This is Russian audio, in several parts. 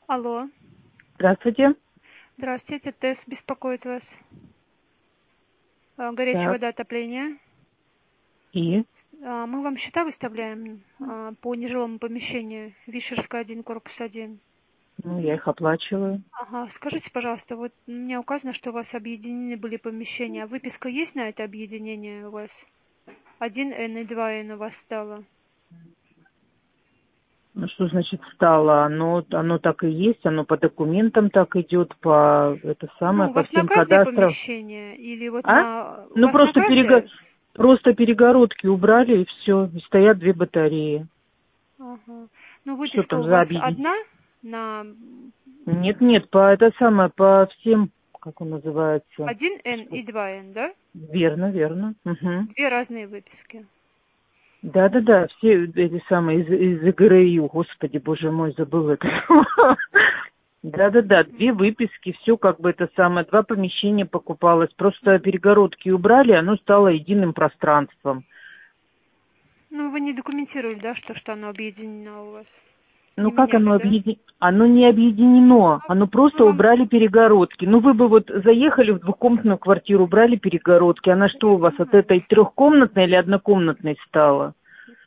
Алло, Здравствуйте. здравствуйте, ТЭС беспокоит вас. Горячая Так, вода, отопление. и? Мы вам счета выставляем по нежилому помещению. Вишерская 1, корпус 1. Ну, я их оплачиваю. Ага, скажите, пожалуйста, вот у меня указано, что у вас объединены были помещения. А выписка есть на это объединение у вас? 1Н и 2Н у вас стало. Ну, что значит стало? Оно так и есть, оно по документам так идет, это самое, Ну, у по вас на всем каждое кадастрам. помещение? Или вот А? на... У Ну, вас на каждое? просто перегородки убрали, и все. И стоят две батареи. Ага. Ну, Что выписка там у за вас объединение? одна на Нет, по всем, как он называется? 1Н Господи. и 2Н, да? Верно, верно. Угу. Две разные выписки. Да, все эти самые из ИГРЮ, господи, боже мой, забыл это. Да, две выписки, все как бы это самое, два помещения покупалось, просто перегородки убрали, оно стало единым пространством. Ну, вы не документировали, да, что оно объединено у вас? Ну Не как меняли, оно да? объединено? Оно не объединено, оно Мы просто вам... убрали перегородки. Ну вы бы вот заехали в двухкомнатную квартиру, убрали перегородки, она Я что у вас от понимаю. этой трехкомнатной или однокомнатной стала?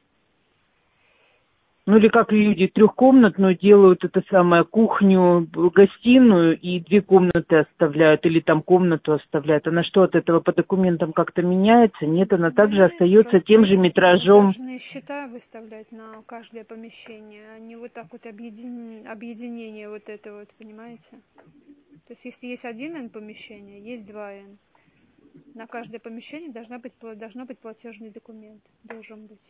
Ну или как люди трехкомнатную делают, это самое, кухню, гостиную и две комнаты оставляют, или там комнату оставляют. Она что, от этого по документам как-то меняется? Нет, она Да также нет, остается просто тем же мы метражом. должны счета выставлять на каждое помещение, а не вот так вот объединение вот это вот, понимаете? То есть если есть 1Н помещение, есть 2Н. На каждое помещение должно быть платежный документ. Должен быть.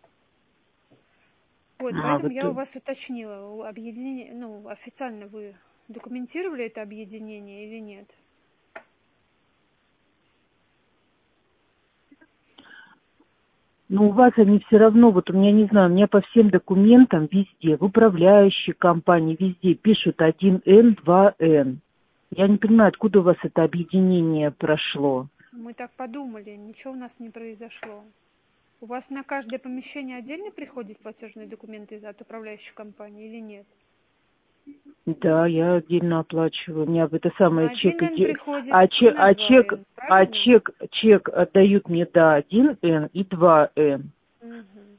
Вот, А, поэтому вот, я у вас уточнила, объединение, ну, официально вы документировали это объединение или нет? ну у вас они все равно, вот у меня не знаю, у меня по всем документам везде, в управляющей компании, везде пишут 1Н, 2Н. Я не понимаю, откуда у вас это объединение прошло. Мы так подумали, ничего у нас не произошло. У вас на каждое помещение отдельно приходят платежные документы от управляющей компании или нет? Да, я отдельно оплачиваю. У меня это самое На чек 1Н иди, приходит и на 2Н, правильно? чек отдают мне, да, 1Н и 2Н. Угу.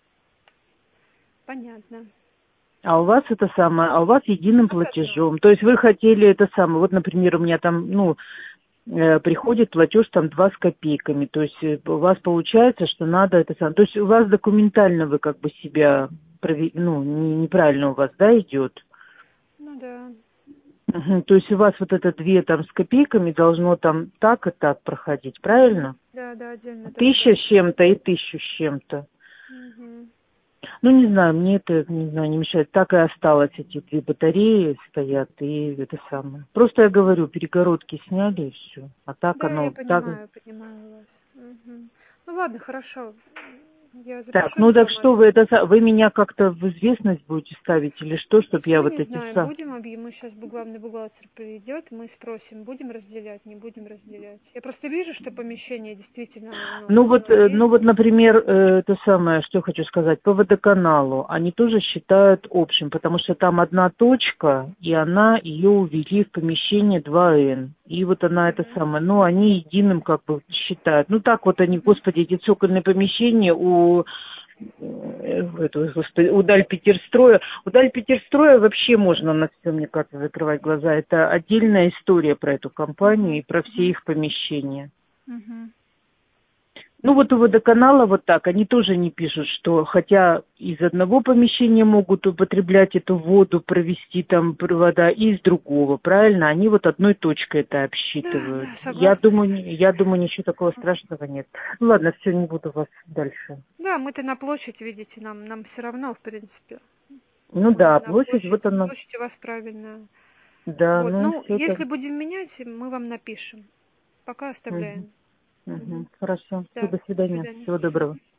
Понятно. А у вас это самое, а у вас У единым нас одно. платежом. То есть вы хотели это самое, вот, например, у меня там, приходит платеж там 2 с копейками. То есть у вас получается, что надо это самое. То есть у вас документально вы как бы себя, неправильно у вас, да, идет? Ну да. Мгм. То есть у вас вот это 2 там с копейками должно там так и так проходить, правильно? Да, да, отдельно должно 1000 с быть. чем-то и 1000 с чем-то. Угу. Ну, не знаю, мне это, не знаю, не мешает. Так и осталось, эти две батареи стоят, и это самое. Просто я говорю, перегородки сняли, и все. А так Да, я оно, так. понимаю вас. Угу. Ну ладно, хорошо. Я Так, запишу ну так что информацию. вы меня как-то в известность будете ставить или что, чтобы я Мы вот не эти знаем, будем мы сейчас главный бухгалтер придет, мы спросим, будем разделять, не будем разделять. Я просто вижу, что помещение действительно, ну, оно Ну есть. вот, например, это самое, что хочу сказать, по водоканалу, они тоже считают общим, потому что там одна точка, и она ее увели в помещение 2Н. И вот она это Угу. самое, ну, они единым как бы считают. Ну, так вот они, господи, эти цокольные помещения господи, у Дальпетерстроя. У Дальпетерстроя вообще можно на все, мне кажется, закрывать глаза. Это отдельная история про эту компанию Угу. и про все их помещения. Угу. Ну вот у водоканала вот так, они тоже не пишут, что хотя из одного помещения могут употреблять эту воду, провести там провода, и из другого, правильно? Они вот одной точкой это Да, обсчитывают. да, Я согласна с думаю, вами. я думаю, ничего такого страшного нет. Ну ладно, все, не буду вас дальше. Да, мы-то на площадь, видите, нам все равно, в принципе. Ну Мы да, на площадь, вот площадь, она. площадь у вас правильная. Да, Вот, ну ну, все если там. будем менять, мы вам напишем. Пока Мгм, оставляем. Мгм. Хорошо. Все, Да, до до свидания. свидания. Всего доброго.